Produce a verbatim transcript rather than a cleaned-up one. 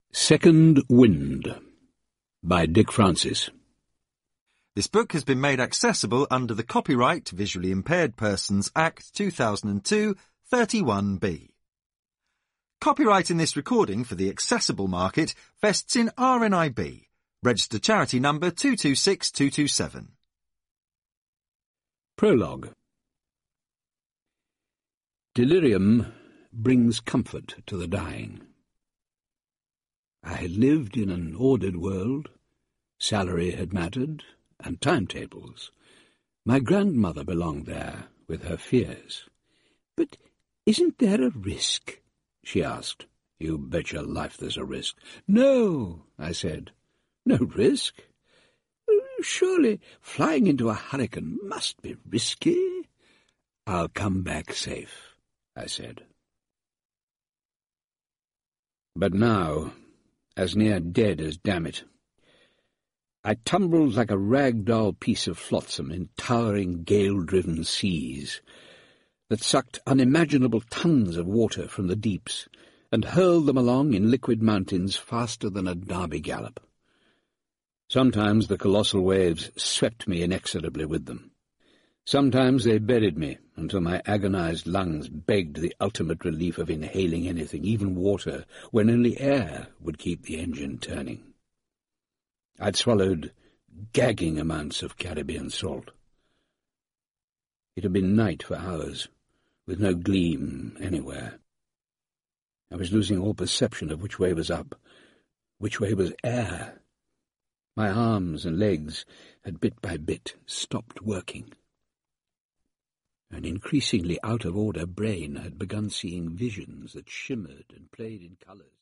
Second Wind by Dick Francis. This book has been made accessible under the Copyright Visually Impaired Persons Act two thousand two, thirty-one B. Copyright in this recording for the accessible market vests in R N I B, registered charity number two two six two two seven. Prologue. Delirium brings comfort to the dying. I had lived in an ordered world. Salary had mattered, and timetables. My grandmother belonged there, with her fears. "But isn't there a risk?" she asked. "You bet your life there's a risk." "No," I said. "No risk? Surely flying into a hurricane must be risky." "I'll come back safe," I said. But now, as near dead as damn it, I tumbled like a rag-doll piece of flotsam in towering gale-driven seas that sucked unimaginable tons of water from the deeps and hurled them along in liquid mountains faster than a derby gallop. Sometimes the colossal waves swept me inexorably with them. Sometimes they buried me until my agonized lungs begged the ultimate relief of inhaling anything, even water, when only air would keep the engine turning. I'd swallowed gagging amounts of Caribbean salt. It had been night for hours, with no gleam anywhere. I was losing all perception of which way was up, which way was air. My arms and legs had bit by bit stopped working. An increasingly out-of-order brain had begun seeing visions that shimmered and played in colours.